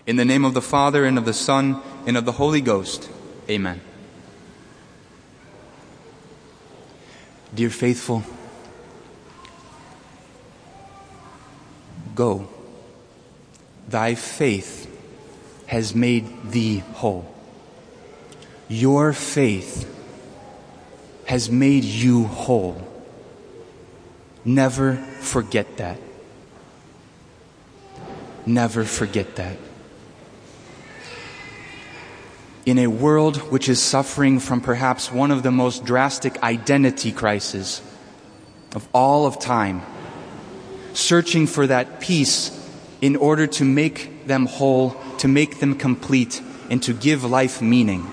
In the name of the Father, and of the Son, and of the Holy Ghost. Amen. Dear faithful, go. Thy faith has made thee whole. Your faith has made you whole. Never forget that. Never forget that. In a world which is suffering from perhaps one of the most drastic identity crises of all of time, searching for that peace in order to make them whole, to make them complete, and to give life meaning,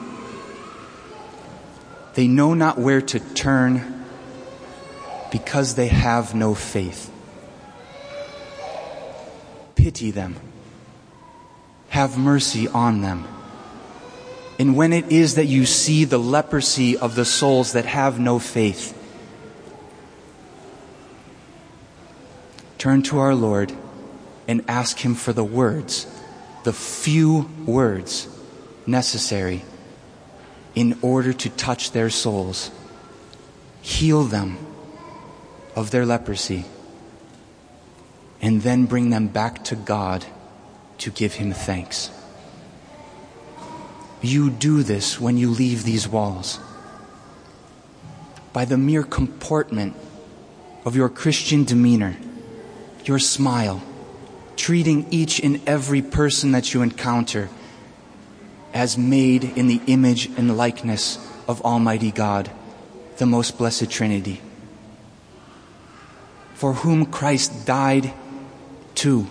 they know not where to turn because they have no faith. Pity them. Have mercy on them. And when it is that you see the leprosy of the souls that have no faith, turn to our Lord and ask Him for the words, the few words necessary in order to touch their souls, heal them of their leprosy, and then bring them back to God to give Him thanks. You do this when you leave these walls. By the mere comportment of your Christian demeanor, your smile, treating each and every person that you encounter as made in the image and likeness of Almighty God, the most blessed Trinity, for whom Christ died too,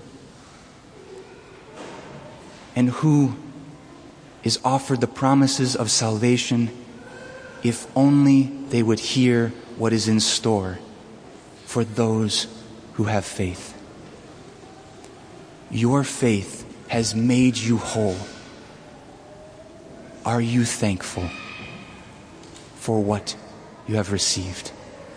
and who is offered the promises of salvation if only they would hear what is in store for those who have faith. Your faith has made you whole. Are you thankful for what you have received?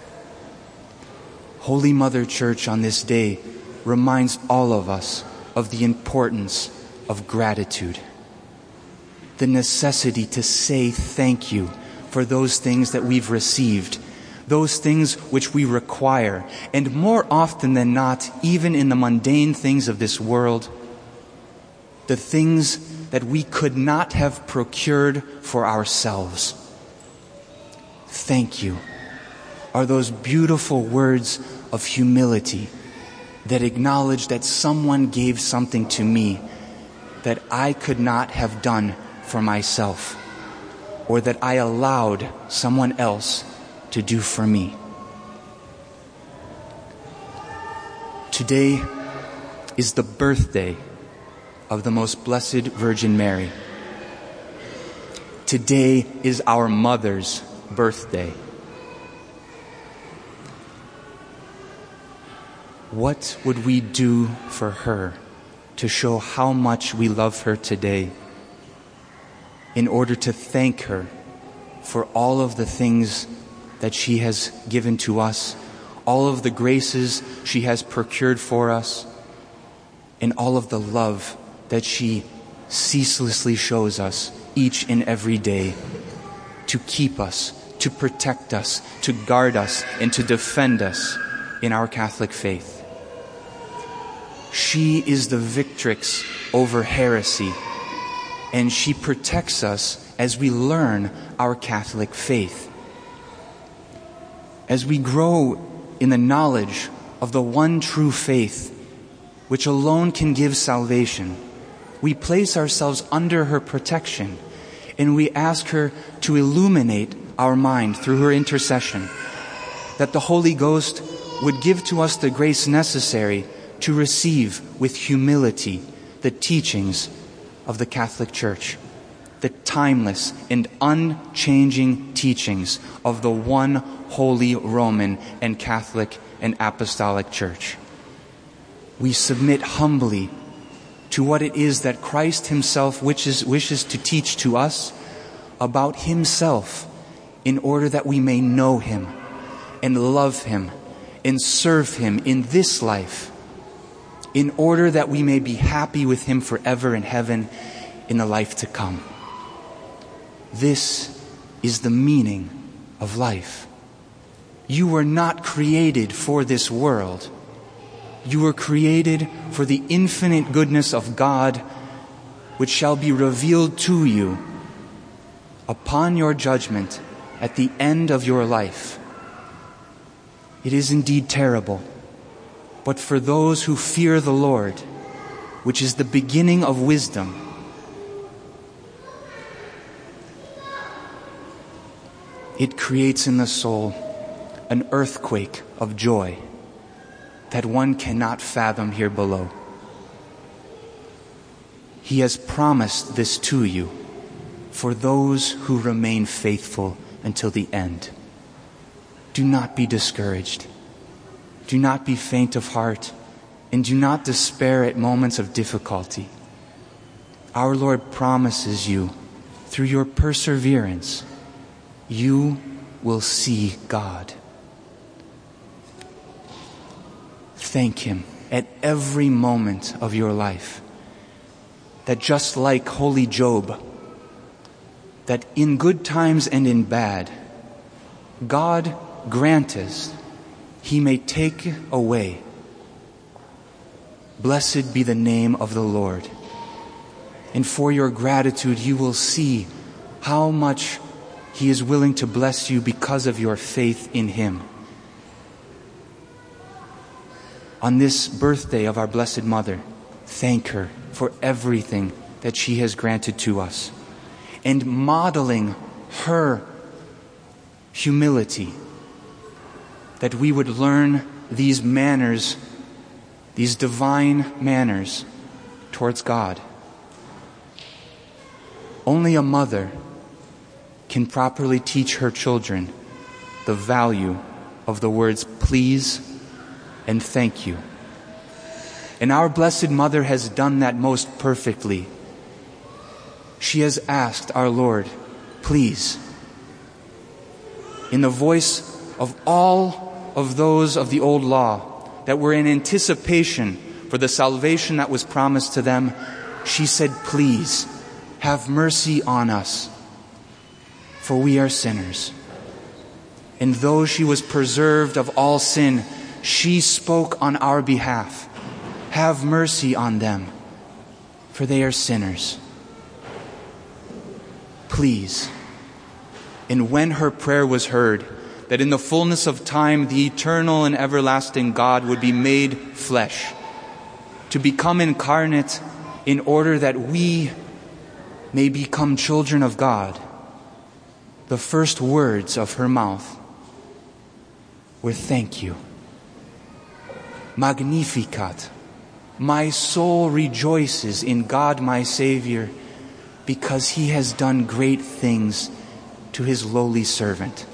Holy Mother Church on this day reminds all of us of the importance of gratitude, the necessity to say thank you for those things that we've received, those things which we require, and more often than not, even in the mundane things of this world, the things that we could not have procured for ourselves. Thank you are those beautiful words of humility that acknowledge that someone gave something to me that I could not have done for myself, or that I allowed someone else to do for me. Today is the birthday of the Most Blessed Virgin Mary. Today is our mother's birthday. What would we do for her to show how much we love her today, in order to thank her for all of the things that she has given to us, all of the graces she has procured for us, and all of the love that she ceaselessly shows us each and every day to keep us, to protect us, to guard us, and to defend us in our Catholic faith. She is the victrix over heresy, and she protects us as we learn our Catholic faith. As we grow in the knowledge of the one true faith, which alone can give salvation, we place ourselves under her protection, and we ask her to illuminate our mind through her intercession, that the Holy Ghost would give to us the grace necessary to receive with humility the teachings of the Catholic Church, the timeless and unchanging teachings of the one holy Roman and Catholic and Apostolic Church. We submit humbly to what it is that Christ Himself wishes to teach to us about Himself, in order that we may know Him and love Him and serve Him in this life in order that we may be happy with him forever in heaven in the life to come. This is the meaning of life. You were not created for this world. You were created for the infinite goodness of God, which shall be revealed to you upon your judgment at the end of your life. It is indeed terrible, but for those who fear the Lord, which is the beginning of wisdom, it creates in the soul an earthquake of joy that one cannot fathom here below. He has promised this to you for those who remain faithful until the end. Do not be discouraged. Do not be faint of heart, and do not despair at moments of difficulty. Our Lord promises you, through your perseverance, you will see God. Thank him at every moment of your life. That just like holy Job, that in good times and in bad, God granteth, he may take away. Blessed be the name of the Lord. And for your gratitude, you will see how much he is willing to bless you because of your faith in him. On this birthday of our Blessed Mother, thank her for everything that she has granted to us, and modeling her humility, that we would learn these manners, these divine manners towards God. Only a mother can properly teach her children the value of the words please and thank you. And our Blessed Mother has done that most perfectly. She has asked our Lord, please, in the voice of all of those of the old law that were in anticipation for the salvation that was promised to them, she said, please, have mercy on us, for we are sinners. And though she was preserved of all sin, she spoke on our behalf. Have mercy on them, for they are sinners. Please. And when her prayer was heard, that in the fullness of time the eternal and everlasting God would be made flesh, to become incarnate in order that we may become children of God, the first words of her mouth were thank you. Magnificat. My soul rejoices in God my Savior, because he has done great things to his lowly servant.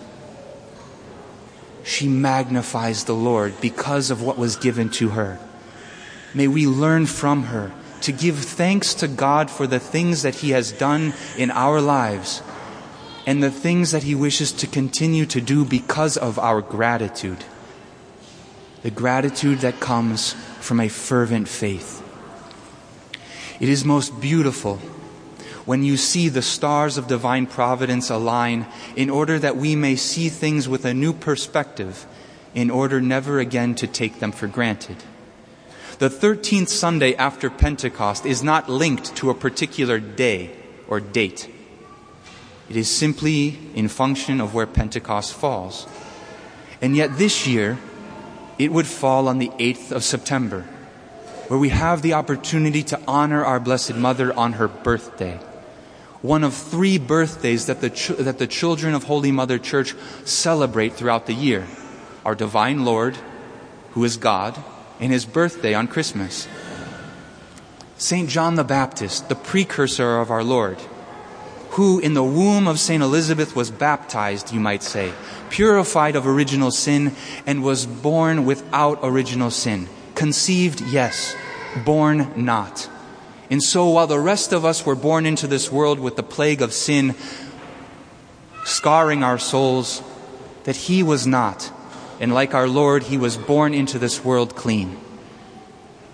She magnifies the Lord because of what was given to her. May we learn from her to give thanks to God for the things that he has done in our lives and the things that he wishes to continue to do because of our gratitude. The gratitude that comes from a fervent faith. It is most beautiful when you see the stars of divine providence align in order that we may see things with a new perspective, in order never again to take them for granted. The 13th Sunday after Pentecost is not linked to a particular day or date. It is simply in function of where Pentecost falls. And yet this year, it would fall on the 8th of September, where we have the opportunity to honor our Blessed Mother on her birthday. One of 3 birthdays that the children of Holy Mother Church celebrate throughout the year. Our Divine Lord, who is God, and his birthday on Christmas. St. John the Baptist, the precursor of our Lord, who in the womb of St. Elizabeth was baptized, you might say, purified of original sin, and was born without original sin. Conceived, yes. Born, not. And so while the rest of us were born into this world with the plague of sin scarring our souls, that he was not. And like our Lord, he was born into this world clean.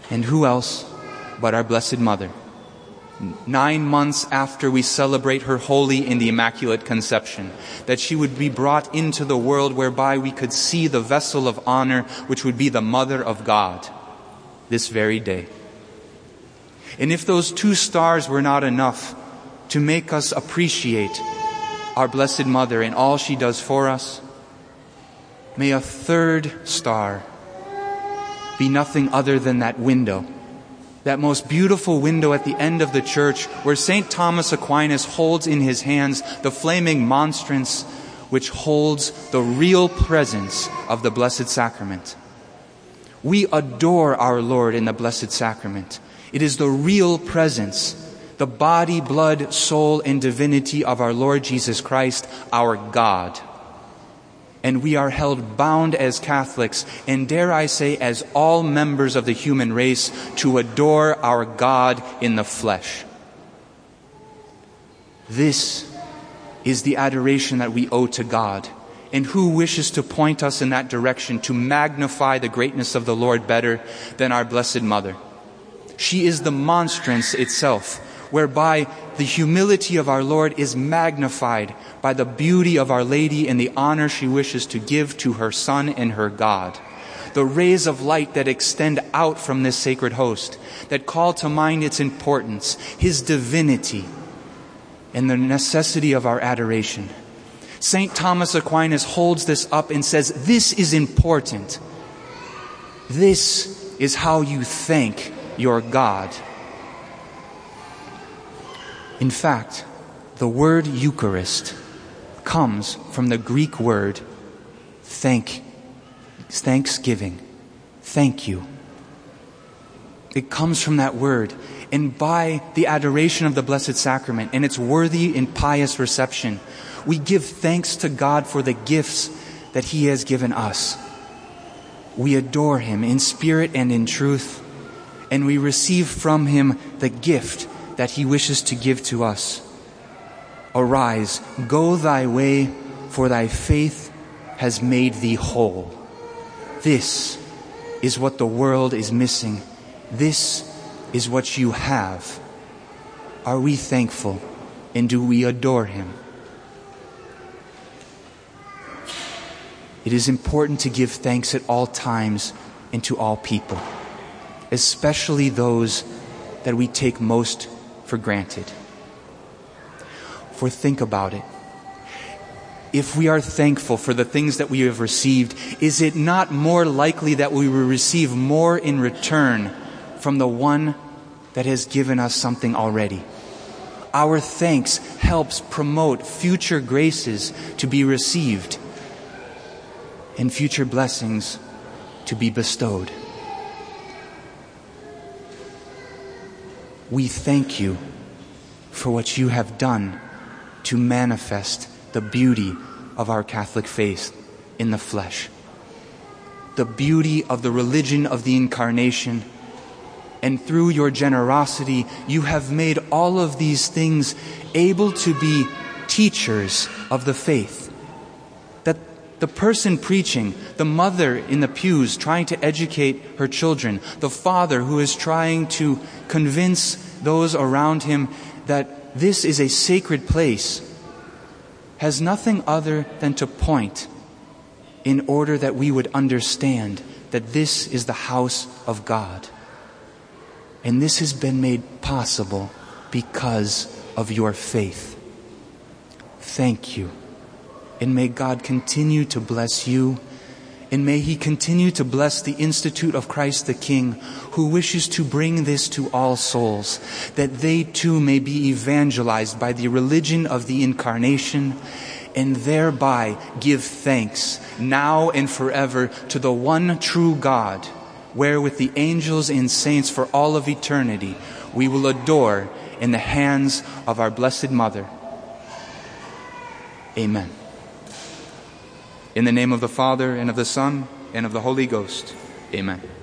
And who else but our Blessed Mother? 9 months after we celebrate her holy in the Immaculate Conception, that she would be brought into the world whereby we could see the vessel of honor, which would be the Mother of God, this very day. And if those 2 stars were not enough to make us appreciate our Blessed Mother and all she does for us, may a 3rd star be nothing other than that window, that most beautiful window at the end of the church where St. Thomas Aquinas holds in his hands the flaming monstrance which holds the real presence of the Blessed Sacrament. We adore our Lord in the Blessed Sacrament. It is the real presence, the body, blood, soul, and divinity of our Lord Jesus Christ, our God. And we are held bound as Catholics, and dare I say as all members of the human race, to adore our God in the flesh. This is the adoration that we owe to God. And who wishes to point us in that direction to magnify the greatness of the Lord better than our Blessed Mother? She is the monstrance itself, whereby the humility of our Lord is magnified by the beauty of Our Lady and the honor she wishes to give to her Son and her God. The rays of light that extend out from this sacred host, that call to mind its importance, His divinity, and the necessity of our adoration. St. Thomas Aquinas holds this up and says, this is important. This is how you thank your God. In fact, the word Eucharist comes from the Greek word thanksgiving. Thank you. It comes from that word. And by the adoration of the Blessed Sacrament and its worthy and pious reception, we give thanks to God for the gifts that He has given us. We adore Him in spirit and in truth, and we receive from Him the gift that He wishes to give to us. Arise, go thy way, for thy faith has made thee whole. This is what the world is missing. This is what you have. Are we thankful, and do we adore Him? It is important to give thanks at all times and to all people, especially those that we take most for granted. For think about it. If we are thankful for the things that we have received, is it not more likely that we will receive more in return from the one that has given us something already? Our thanks helps promote future graces to be received and future blessings to be bestowed. We thank you for what you have done to manifest the beauty of our Catholic faith in the flesh, the beauty of the religion of the Incarnation. And through your generosity, you have made all of these things able to be teachers of the faith. That the person preaching, the mother in the pews trying to educate her children, the father who is trying to convince those around him that this is a sacred place, has nothing other than to point in order that we would understand that this is the house of God. And this has been made possible because of your faith. Thank you. And may God continue to bless you. And may He continue to bless the Institute of Christ the King, who wishes to bring this to all souls, that they too may be evangelized by the religion of the Incarnation, and thereby give thanks now and forever to the one true God, where with the angels and saints for all of eternity we will adore in the hands of our Blessed Mother. Amen. In the name of the Father, and of the Son, and of the Holy Ghost. Amen.